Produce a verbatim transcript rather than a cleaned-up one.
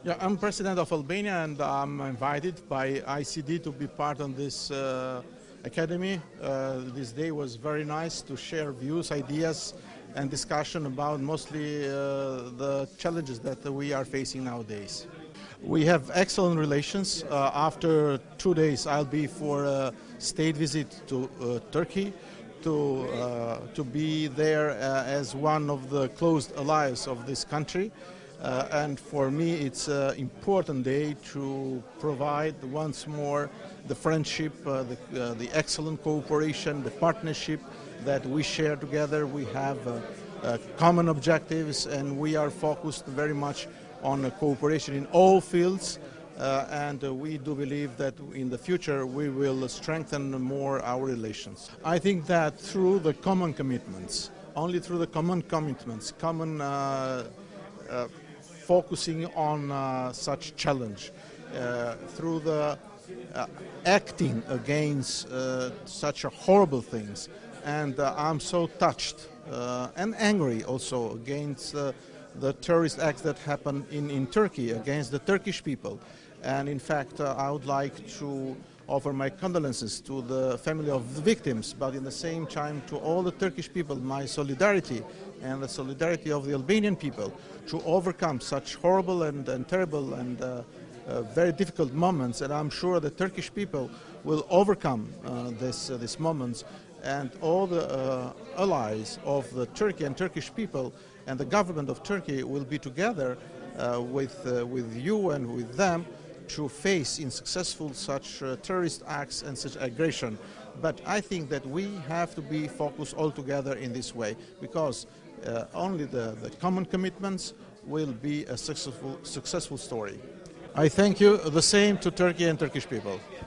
Yeah, I'm president of Albania and I'm invited by I C D to be part of this uh, academy. Uh, this day was very nice to share views, ideas and discussion about mostly uh, the challenges that we are facing nowadays. We have excellent relations. Uh, after two days I'll be for a state visit to uh, Turkey to, uh, to be there uh, as one of the close allies of this country. Uh, and for me it's an important day to provide once more the friendship, uh, the, uh, the excellent cooperation, the partnership that we share together. We have uh, uh, common objectives and we are focused very much on uh, cooperation in all fields. Uh, and uh, we do believe that in the future we will strengthen more our relations. I think that through the common commitments, only through the common commitments, common uh, uh, focusing on uh, such challenge, uh, through the uh, acting against uh, such horrible things. And uh, I'm so touched uh, and angry also against uh, the terrorist acts that happen in, in Turkey against the Turkish people. And in fact, uh, I would like to offer my condolences to the family of the victims, but in the same time to all the Turkish people, my solidarity and the solidarity of the Albanian people to overcome such horrible and, and terrible and uh, uh, very difficult moments. And I'm sure the Turkish people will overcome uh, this, uh, these moments, and all the uh, allies of the Turkey and Turkish people and the government of Turkey will be together uh, with, uh, with you and with them to face in successful such uh, terrorist acts and such aggression. But I think that we have to be focused all together in this way, because uh, only the, the common commitments will be a successful, successful story. I thank you, the same to Turkey and Turkish people.